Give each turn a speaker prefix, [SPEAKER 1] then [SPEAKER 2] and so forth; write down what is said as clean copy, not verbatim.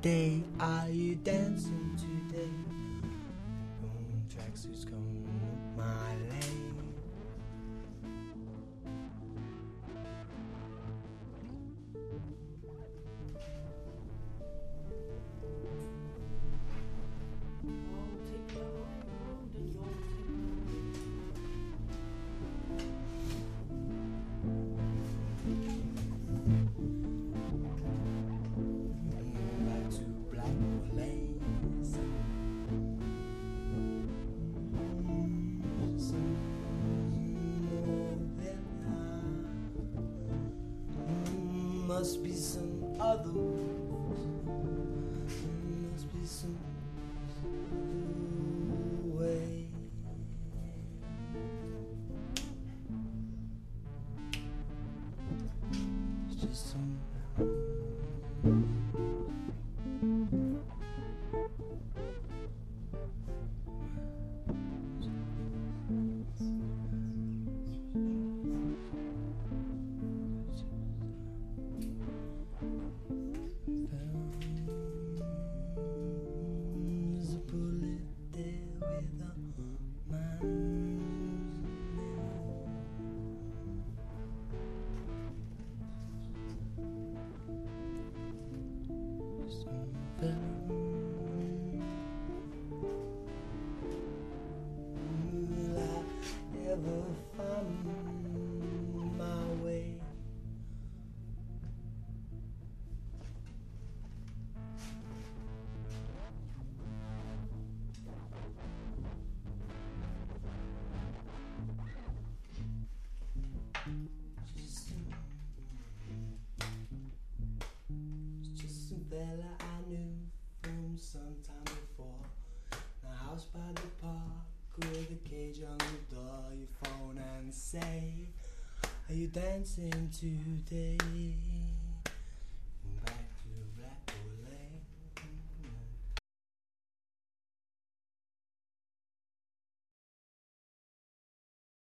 [SPEAKER 1] today? Are you dancing today? Tracksuits coming up my lane. Must be some other, must be some way. It's just some ever find my way. Just some fella I knew from some time before. A house by the park with a cage on the door. You phone and say, are you dancing today?